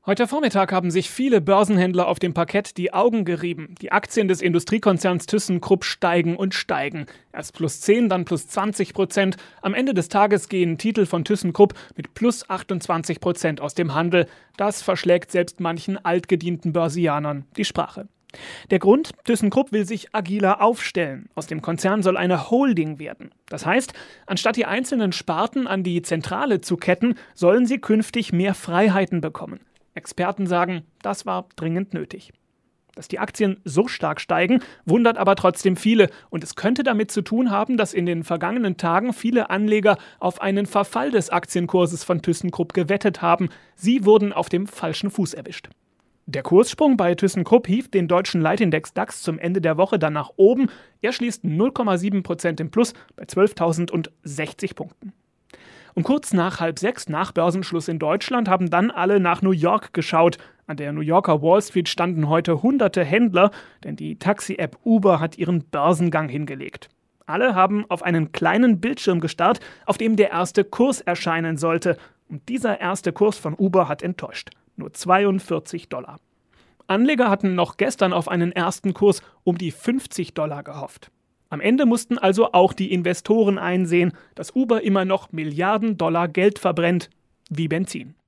Heute Vormittag haben sich viele Börsenhändler auf dem Parkett die Augen gerieben. Die Aktien des Industriekonzerns ThyssenKrupp steigen und steigen. Erst plus 10, dann plus 20%. Am Ende des Tages gehen Titel von ThyssenKrupp mit plus 28% aus dem Handel. Das verschlägt selbst manchen altgedienten Börsianern die Sprache. Der Grund? ThyssenKrupp will sich agiler aufstellen. Aus dem Konzern soll eine Holding werden. Das heißt, anstatt die einzelnen Sparten an die Zentrale zu ketten, sollen sie künftig mehr Freiheiten bekommen. Experten sagen, das war dringend nötig. Dass die Aktien so stark steigen, wundert aber trotzdem viele. Und es könnte damit zu tun haben, dass in den vergangenen Tagen viele Anleger auf einen Verfall des Aktienkurses von ThyssenKrupp gewettet haben. Sie wurden auf dem falschen Fuß erwischt. Der Kurssprung bei ThyssenKrupp hieft den deutschen Leitindex DAX zum Ende der Woche dann nach oben. Er schließt 0,7% im Plus bei 12.060 Punkten. Um kurz nach 5:30 nach Börsenschluss in Deutschland haben dann alle nach New York geschaut. An der New Yorker Wall Street standen heute hunderte Händler, denn die Taxi-App Uber hat ihren Börsengang hingelegt. Alle haben auf einen kleinen Bildschirm gestarrt, auf dem der erste Kurs erscheinen sollte. Und dieser erste Kurs von Uber hat enttäuscht. Nur $42. Anleger hatten noch gestern auf einen ersten Kurs um die $50 gehofft. Am Ende mussten also auch die Investoren einsehen, dass Uber immer noch Milliarden Dollar Geld verbrennt, wie Benzin.